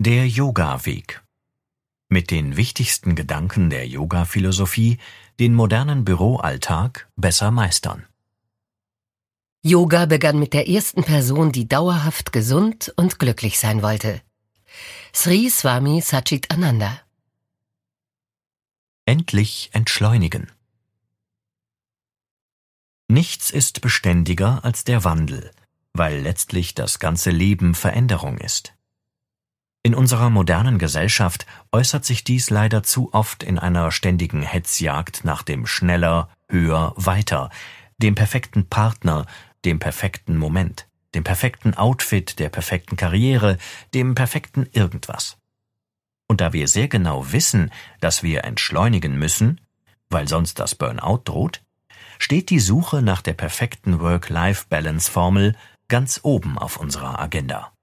Der Yoga-Weg. Mit den wichtigsten Gedanken der Yoga-Philosophie den modernen Büroalltag besser meistern. Yoga begann mit der ersten Person, die dauerhaft gesund und glücklich sein wollte. Sri Swami Satchitananda. Endlich entschleunigen. Nichts ist beständiger als der Wandel, weil letztlich das ganze Leben Veränderung ist. In unserer modernen Gesellschaft äußert sich dies leider zu oft in einer ständigen Hetzjagd nach dem Schneller, Höher, Weiter, dem perfekten Partner, dem perfekten Moment, dem perfekten Outfit, der perfekten Karriere, dem perfekten Irgendwas. Und da wir sehr genau wissen, dass wir entschleunigen müssen, weil sonst das Burnout droht, steht die Suche nach der perfekten Work-Life-Balance-Formel ganz oben auf unserer Agenda.